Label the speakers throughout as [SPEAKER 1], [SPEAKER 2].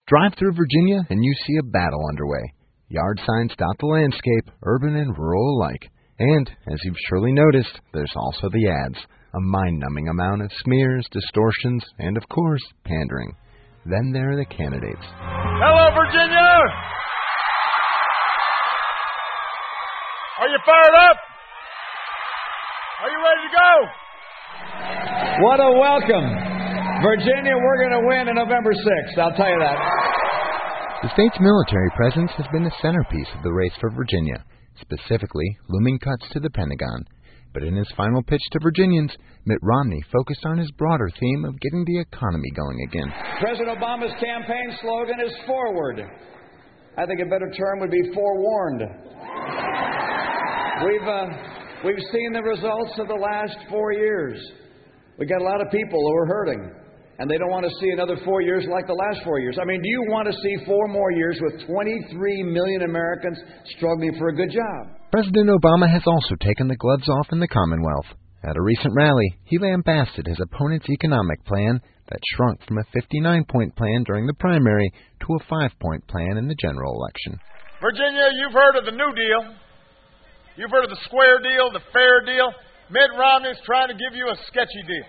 [SPEAKER 1] Drive through Virginia and you see a battle underway. Yard signs dot the landscape, urban and rural alike. And, as you've surely noticed, there's also the ads. A mind-numbing amount of smears, distortions, and, of course, pandering. Then there are the candidates.
[SPEAKER 2] Hello, Virginia! Are you fired up? Are you ready to go?
[SPEAKER 3] What a welcome. Virginia, we're going to win on November 6th. I'll tell you that.
[SPEAKER 1] The state's military presence has been the centerpiece of the race for Virginia, specifically looming cuts to the Pentagon. But in his final pitch to Virginians, Mitt Romney focused on his broader theme of getting the economy going again.
[SPEAKER 3] President Obama's campaign slogan is forward. I think a better term would be forewarned. We've seen the results of the last 4 years. We got a lot of people who are hurting, and they don't want to see another 4 years like the last 4 years. I mean, do you want to see 4 more years with 23 million Americans struggling for a good job?
[SPEAKER 1] President Obama has also taken the gloves off in the Commonwealth. At a recent rally, he lambasted his opponent's economic plan that shrunk from a 59-point plan during the primary to a 5-point plan in the general election.
[SPEAKER 2] Virginia, you've heard of the New Deal. You've heard of the square deal, the fair deal. Mitt Romney's trying to give you a sketchy deal.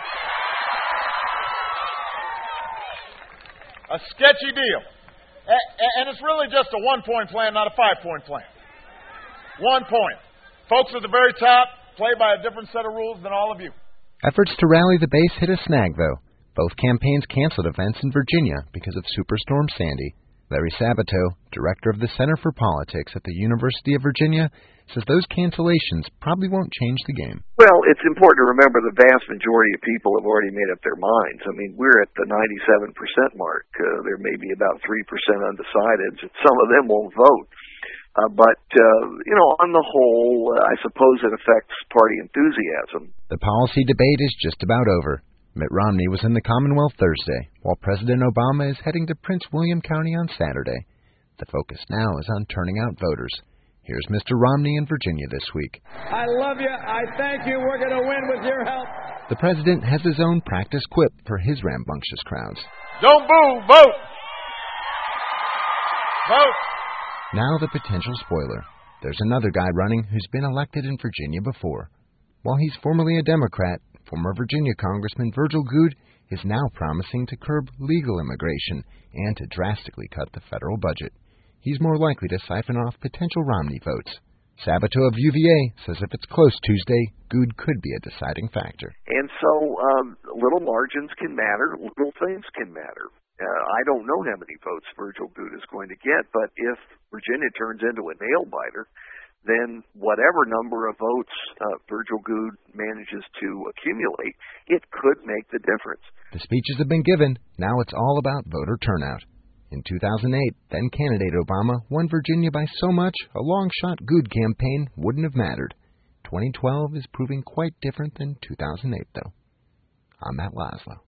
[SPEAKER 2] A sketchy deal. And it's really just a 1-point plan, not a 5-point plan. 1 point. Folks at the very top play by a different set of rules than all of you.
[SPEAKER 1] Efforts to rally the base hit a snag, though. Both campaigns canceled events in Virginia because of Superstorm Sandy. Larry Sabato, director of the Center for Politics at the University of Virginia, says those cancellations probably won't change the game.
[SPEAKER 4] Well, it's important to remember the vast majority of people have already made up their minds. I mean, we're at the 97% mark. There may be about 3% undecided. Some of them won't vote. But on the whole, I suppose it affects party enthusiasm.
[SPEAKER 1] The policy debate is just about over. Mitt Romney was in the Commonwealth Thursday, while President Obama is heading to Prince William County on Saturday. The focus now is on turning out voters. Here's Mr. Romney in Virginia this week.
[SPEAKER 3] I love you. I thank you. We're going to win with your help.
[SPEAKER 1] The president has his own practice quip for his rambunctious crowds.
[SPEAKER 2] Don't boo, vote! Vote!
[SPEAKER 1] Now the potential spoiler. There's another guy running who's been elected in Virginia before. While he's formerly a Democrat, former Virginia Congressman Virgil Goode is now promising to curb legal immigration and to drastically cut the federal budget. He's more likely to siphon off potential Romney votes. Sabato of UVA says if it's close Tuesday, Goode could be a deciding factor.
[SPEAKER 4] And so little margins can matter, little things can matter. I don't know how many votes Virgil Goode is going to get, but if Virginia turns into a nail-biter, then whatever number of votes Virgil Goode manages to accumulate, it could make the difference.
[SPEAKER 1] The speeches have been given. Now it's all about voter turnout. In 2008, then-candidate Obama won Virginia by so much, a long-shot Goode campaign wouldn't have mattered. 2012 is proving quite different than 2008, though. I'm Matt Laszlo.